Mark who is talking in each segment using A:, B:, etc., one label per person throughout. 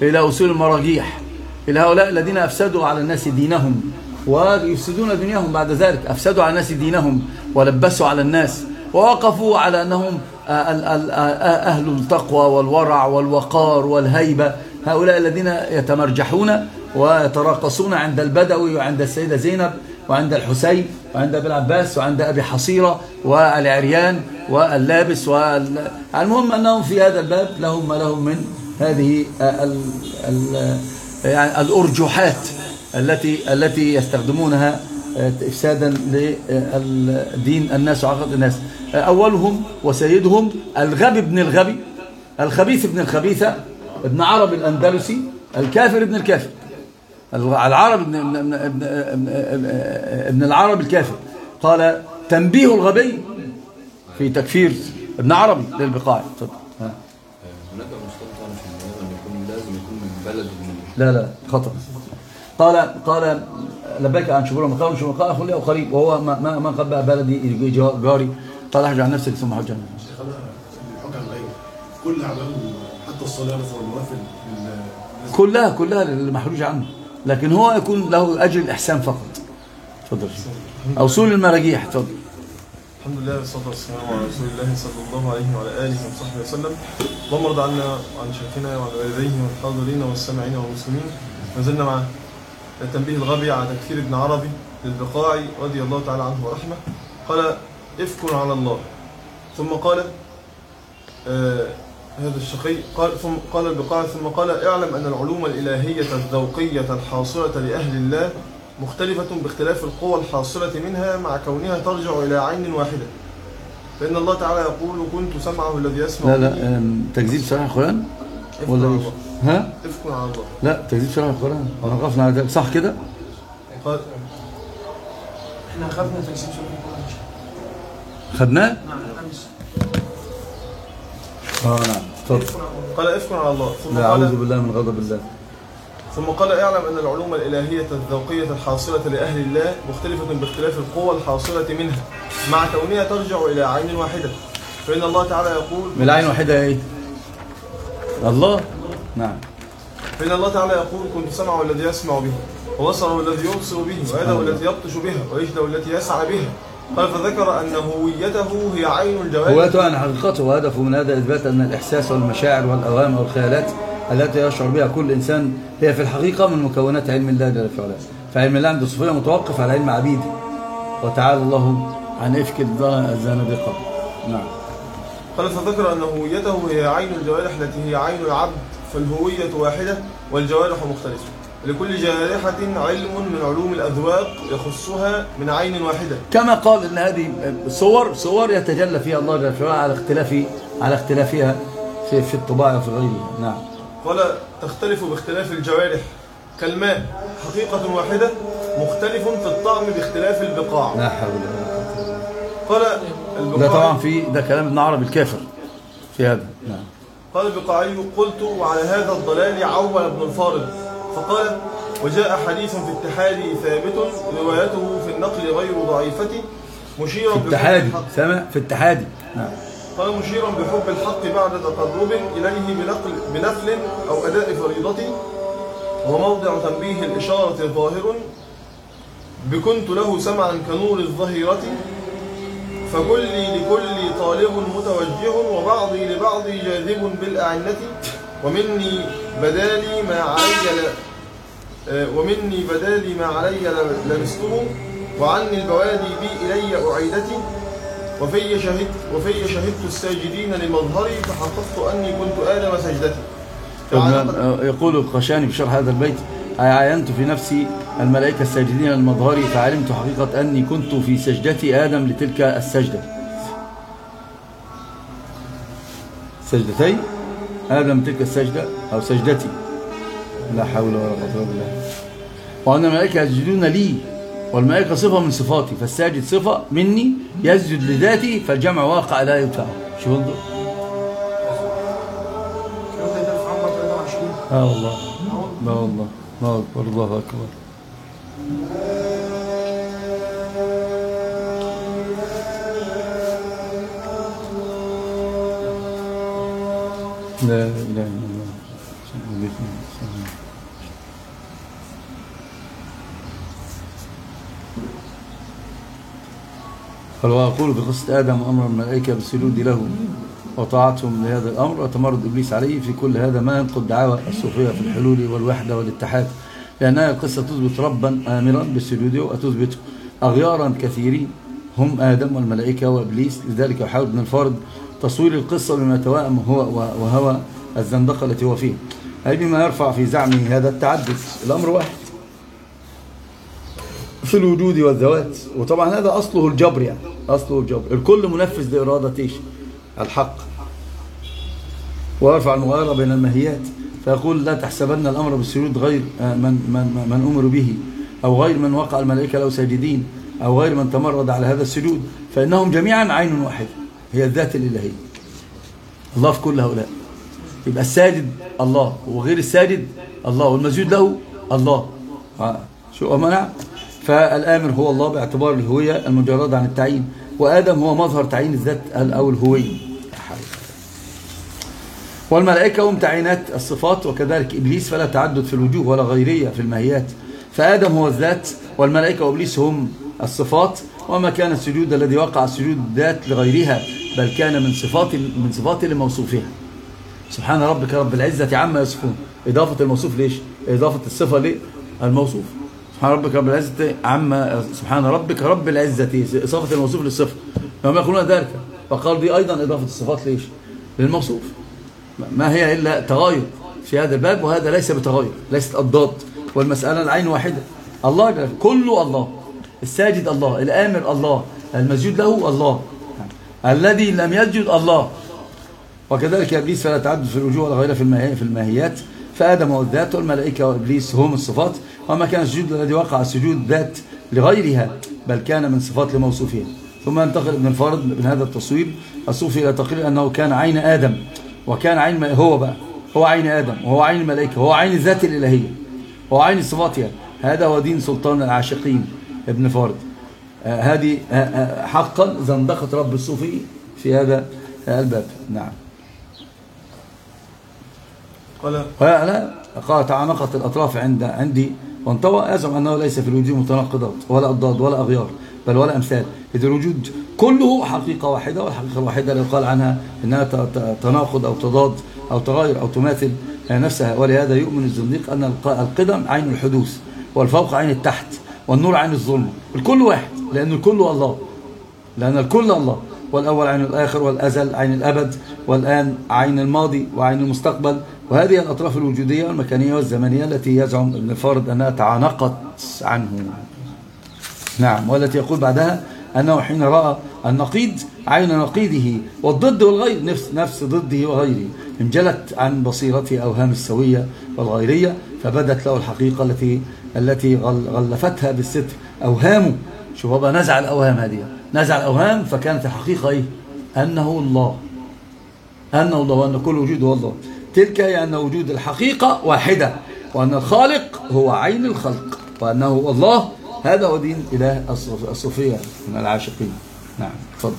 A: إلى أصول المراجيح، إلى هؤلاء الذين أفسدوا على الناس دينهم ويفسدون دنياهم بعد ذلك. أفسدوا على الناس دينهم ولبسوا على الناس ووقفوا على أنهم أهل التقوى والورع والوقار والهيبة. هؤلاء الذين يتمرجحون ويتراقصون عند البدوي وعند السيدة زينب وعند الحسين وعند ابن عباس وعند أبي حصيرة والعريان واللابس المهم أنهم في هذا الباب لهم ما لهم من هذه يعني الأرجوحات التي يستخدمونها إفسادا لدين الناس وعقد الناس. أولهم وسيدهم الغبي بن الغبي، الخبيث بن الخبيثة، ابن عرب الأندلسي، الكافر ابن الكافر، العرب ابن العرب الكافر. قال تنبيه الغبي في تكفير ابن عربي للبقاع.
B: هناك مشترط أن يكون لازم يكون من بلد
A: لا خطأ. قال لبيك عن شبور مقام شبور مقام أخو لي أو قريب، وهو ما قبل بلدي جاري. قال احج عن نفسك ثم حج عن نفسك.
C: كل أعمال حتى الصلاة والنوافل
A: كلها المحروج عنه، لكن هو يكون له أجر الإحسان فقط. تفضل. أصول المراجيح. تفضل.
D: الحمد لله والصلاة والسلام على رسول الله صلى الله عليه وعلى آله وصحبه وسلم. اللهم ارض عنا وعن شيخنا وعن والديه والحاضرين والسامعين والمسلمين. ما زلنا مع التنبيه الغبي على تكفير ابن عربي للبقاعي رضي الله تعالى عنه ورحمه. قال افك على الله، ثم قال هذا الشقي قال البقاعي ثم قال اعلم أن العلوم الإلهية الذوقية الحاصلة لأهل الله مختلفة باختلاف القوى الحاصلة منها مع كونها ترجع إلى عين واحدة. فإن الله تعالى يقول كنت سمعه الذي يسمع.
A: لا تكذيب صحيح القرآن ولا ها؟
D: افكوا على الله.
A: لا تكذيب صحيح القرآن. احنا وقفنا على ذلك صح كده؟
E: احنا خدنا تكذيب صحيح القرآن.
A: خدناه؟
E: نعم الخمس.
A: نعم. اتفضل.
D: قال افكوا على الله ثم
A: قال أعوذ بالله من غضب الله.
D: ثم قال اعلم أن العلوم الإلهية الذوقية الحاصلة لأهل الله مختلفة باختلاف القوى الحاصلة منها مع كونها ترجع إلى عين واحدة. فإن الله تعالى يقول
A: من العين واحدة ايه؟ الله. نعم.
D: فإن الله تعالى يقول كنت سمعه الذي يسمع به وبصره الذي يبصر به ويده التي يبطش بها ورجله التي يسعى بها. قال فذكر أن هويته هي عين الجوارح.
A: هويته عن حقيقته، وهدفه من هذا إثبات أن الإحساس والمشاعر والأوهام والخيالات التي يشعر بها كل إنسان هي في الحقيقة من مكونات علم الله جل في علاه. فعلم الله عند الصوفية متوقف على علم عبيده، وتعالى الله عن إفك الزنادقة. نعم.
D: قال فذكر أن هويته هي عين الجوارح التي هي عين العبد، فالهوية واحدة والجوارح مختلفة. لكل جارحة علم من علوم الأذواق يخصها من عين واحدة.
A: كما قال إن هذه صور يتجلى فيها الله جل في علاه على اختلافها في الطباع وفي غيرها. نعم.
D: قال تختلف باختلاف الجوارح كالماء حقيقة واحدة مختلف في الطعم باختلاف البقاع.
A: لا حول ولا قوة.
D: قال البقاع
A: ده طبعا ده كلام ابن عربي الكافر في هذا. نعم.
D: قال البقاعي قلت وعلى هذا الضلال عول ابن الفارض فقال وجاء حديث في التحادي ثابت روايته في النقل غير ضعيفة مشيرا
A: في التحادي سمع في التحادي. نعم.
D: قال مشيرا بحب الحق بعد تقرب إليه بنفل أو أداء فريضة. وموضع تنبيه الإشارة ظاهر بكنت له سمعا كنور الظهيرة فكلي لكل طالب متوجه وبعضي لبعضي جاذب بالأعنة ومني بدالي ما علي لمسته وعني البوادي بي إلي أعيدتي وفي شهدت الساجدين لمظهري فحققت أني كنت آدم سجدتي.
A: يقول القشاني في شرح هذا البيت عاينت في نفسي الملائكة الساجدين لمظهري فعلمت حقيقة أني كنت في سجدتي آدم لتلك السجدة. سجدتي آدم تلك السجدة أو سجدتي. لا حول ولا قوة إلا بالله. وأن الملائكة يسجدون لي والملائكة صفة من صفاتي فالساجد صفة مني يسجد لذاتي فالجمع واقع لا يدفع. شو انظر. والله لا والله الله أكبر الله أكبر. لا إله إلا الله. قال وأقول في قصة آدم وأمر الملائكة بالسجود له وطاعتهم لهذا الأمر وتمرد إبليس عليه في كل هذا ما ينقض دعاوى الصوفية في الحلول والوحدة والاتحاد، لأنها القصة تثبت ربا آمرا بالسجود وتثبت أغيارا كثيرين هم آدم والملائكة وإبليس. لذلك يحاول ابن الفارض تصوير القصة بما يتوائم هو وهو الزندقة التي هو فيه، أي بما يرفع في زعمه هذا التعدد. الأمر واحد في الوجود والذوات، وطبعا هذا أصله الجبر، يعني أصله الجبر، الكل منفذ لإرادة إيش؟ الحق. ويرفع المغايرة بين الماهيات فيقول لا تحسبن الأمر بالسجود غير من أمر به، أو غير من وقع الملائكة له ساجدين، أو غير من تمرد على هذا السجود، فإنهم جميعا عين واحدة هي الذات الإلهية، الله في كل هؤلاء. يبقى الساجد الله، وغير الساجد الله، والمسجود له الله. شو أمنع؟ فالآمر هو الله باعتبار الهوية المجردة عن التعيين، وآدم هو مظهر تعيين الذات أو الهوية. والملائكة هم تعيينات الصفات، وكذلك إبليس فلا تعدد في الوجوه ولا غيرية في الماهيات. فآدم هو الذات، والملائكة وإبليس هم الصفات. وما كان السجود الذي وقع السجود ذات لغيرها، بل كان من صفات لموصوفها. سبحان ربك رب العزة عما يصفون، إضافة الموصوف ليش؟ إضافة الصفة للموصوف. سبحان ربك رب العزة عما، سبحان ربك رب العزة، إضافة الموصوف للصفة. لما يقولون ذلك فقال دي أيضا إضافة الصفات ليش؟ للموصوف. ما هي إلا تغاير في هذا الباب، وهذا ليس بتغاير، ليست أضداد، والمسألة العين واحدة. الله كله الله، الساجد الله، الآمر الله، المسجود له الله، الذي لم يسجد الله. وكذلك إبليس فلا تعدد في الوجوه ولا غيرها في الماهيات. فآدم هو الذات، والملائكة وإبليس هم الصفات. وما كان السجود الذي وقع السجود ذات لغيرها، بل كان من صفات لموصوفها. ثم ينتقل ابن الفارض من هذا التصوير الصوفي إلى تقرير أنه كان عين آدم، وكان عين هو عين آدم، وهو عين الملائكة، وهو عين الذات الإلهية، وهو عين صفاتها. هذا هو دين سلطان العاشقين ابن فارض. هذه حقا زندقة رب الصوفي في هذا الباب. نعم. قال تعانقت الأطراف عندي وانطوى، أزعم أنه ليس في الوجود متناقضات ولا أضداد ولا أغيار، بل ولا أمثال، إذ الوجود كله حقيقة واحدة، والحقيقة الواحدة لا يقال عنها إنها تناقض أو تضاد أو تغير أو تماثل نفسها. ولهذا يؤمن الزنديق أن القدم عين الحدوث، والفوق عين التحت، والنور عين الظلم. الكل واحد، لأن الكل الله، لأن الكل الله، والأول عين الآخر، والأزل عين الأبد، والآن عين الماضي وعين المستقبل. وهذه الأطراف الوجودية والمكانية والزمنية التي يزعم ابن الفارض أنها تعانقت عنه. نعم. والتي يقول بعدها أنه حين رأى النقيض عين نقيضه، والضد والغير نفس ضده وغيره، انجلت عن بصيرته أوهام السوية والغيرية، فبدت له الحقيقة التي غلفتها بالستر أوهامه. شوف بقى، نزع الأوهام هذه، نزع الأوهام، فكانت الحقيقة إيه؟ أنه الله، وأن كل وجود هو الله. تلك هي أن وجود الحقيقة واحدة، وأن الخالق هو عين الخلق، وأنه هو الله. هذا هو دين إله الصوفية من العاشقين. نعم. تفضل.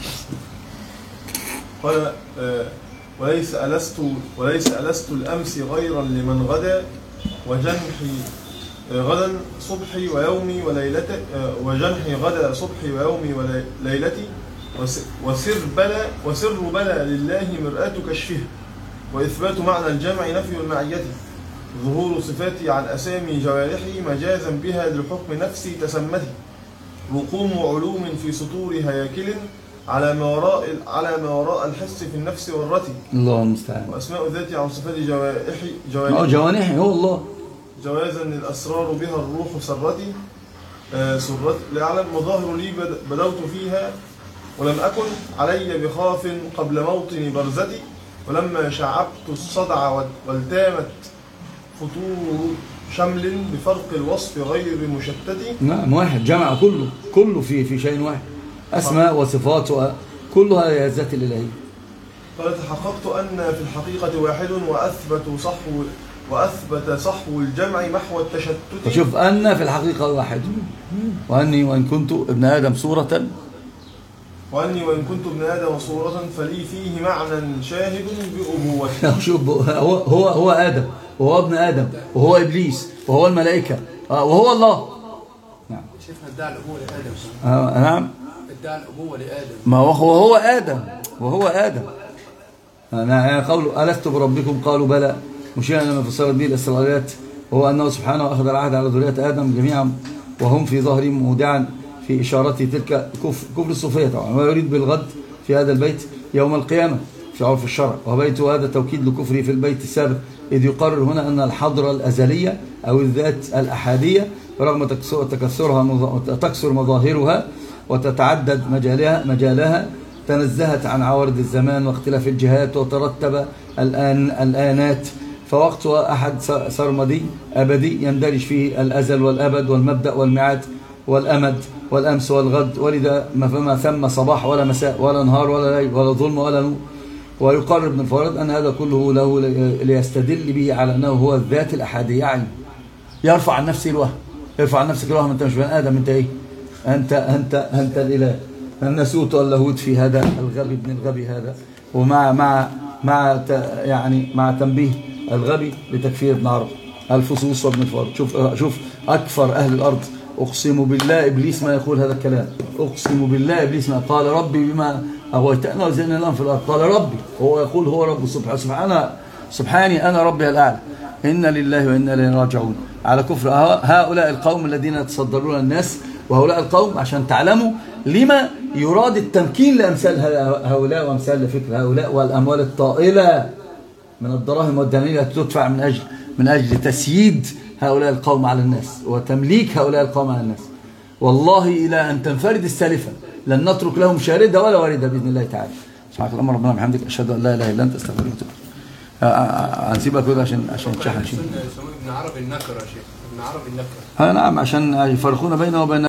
D: قال وليس ألست الأمس غيرا لمن غدا، وجنحي غدا صبحي ويومي وليلتي، وجنحي غدا صبحي ويومي وليلتي، وسر بلا لله مرآة كشفه، وإثبات معنى الجمع نفي المعية، ظهور صفاتي عن أسامي جوارحي مجازا بها لحكم نفسي تسمته، رقوم علوم في سطور هياكل على ما وراء الحس في النفس والرتي، الله المستعان، وأسماء ذاتي عن صفات جوانحي
A: هو الله،
D: جوازا الأسرار بها الروح سرتي، لأعلم مظاهر لي بدوت فيها، ولم أكن علي بخاف قبل موطن برزتي، ولما شعبت الصدع والتامت فطور شمل بفرق الوصف غير مشتت.
A: نعم. واحد جمع كله في شيء واحد، أسماء وصفات كلها هي الذات الإلهية.
D: قال تحققت أن في الحقيقة واحد، وأثبت صحو الجمع محو التشتت.
A: فشوف أن في الحقيقة واحد، وأني وإن كنت ابن آدم صورة
D: وأني وإن كنت ابن آدم صورة فلي فيه معنى شاهد بأبوته.
A: شوف، هو آدم، وهو ابن آدم، وهو إبليس، وهو الملائكة، وهو الله. نعم.
E: شيخنا ادعى الأبوة لآدم.
A: نعم.
E: ادعى الأبوة لآدم.
A: ما هو آدم، وهو آدم. قولوا ألست بربكم قالوا بلى، مشيئا لما فسرت به الإسرائيليات، وهو أنه سبحانه أخذ العهد على ذرية آدم جميعا وهم في ظهرهم مودعا في إشارته تلك كفر الصوفية طبعا، ويريد بالغد في هذا البيت يوم القيامة في عرف الشرع، وبيت هذا توكيد لكفره في البيت السابق، إذ يقرر هنا أن الحضرة الأزلية أو الذات الأحادية رغم تكسر مظاهرها وتتعدد مجالها تنزهت عن عوارض الزمان واختلاف الجهات وترتب الآنات، فوقتها أحد سرمدي أبدي يندرج فيه الأزل والأبد والمبدأ والميعاد والأمد والأمس والغد، ولذا فما ثم صباح ولا مساء ولا نهار ولا ليل ولا ظلم ولا نور. ويقرر ابن الفارض أن هذا كله له ليستدل به على أنه هو الذات الأحادية عين. يرفع عن نفسه الوهم، يرفع عن نفسك الوهم، أنت مش بني آدم، أنت إيه؟ أنت الإله. النسوت واللاهوت في هذا الغبي ابن الغبي هذا، مع تنبيه الغبي لتكفير ابن عربي الفصوص وابن الفارض. شوف أكفر أهل الأرض، أقسم بالله إبليس ما يقول هذا الكلام، أقسم بالله إبليس ما قال ربي بما أغويتنا وزينا لهم في الأرض، قال ربي، هو يقول هو رب سبحاني أنا ربي الأعلى. إنا لله وإنا إليه راجعون. على كفر هؤلاء القوم الذين يتصدرون الناس، وهؤلاء القوم عشان تعلموا لما يراد التمكين لأمثال هؤلاء وأمثال فكر هؤلاء، والأموال الطائلة من الدراهم والدنانير التي تدفع من أجل تسييد هؤلاء القوم على الناس وتمليك هؤلاء القوم على الناس. والله إلى أن تنفرد السالفة لن نترك لهم شاردة ولا واردة بإذن الله تعالى. سبحانك اللهم ربنا وبحمدك، أشهد أن لا إله إلا أنت، أستغفرك وأتوب إليك. هنسيبك كده عشان تشحن شيء.
E: ابن عربي النكرة يا شيخ، ابن عربي النكرة.
A: نعم، عشان يفرقون بينه وبين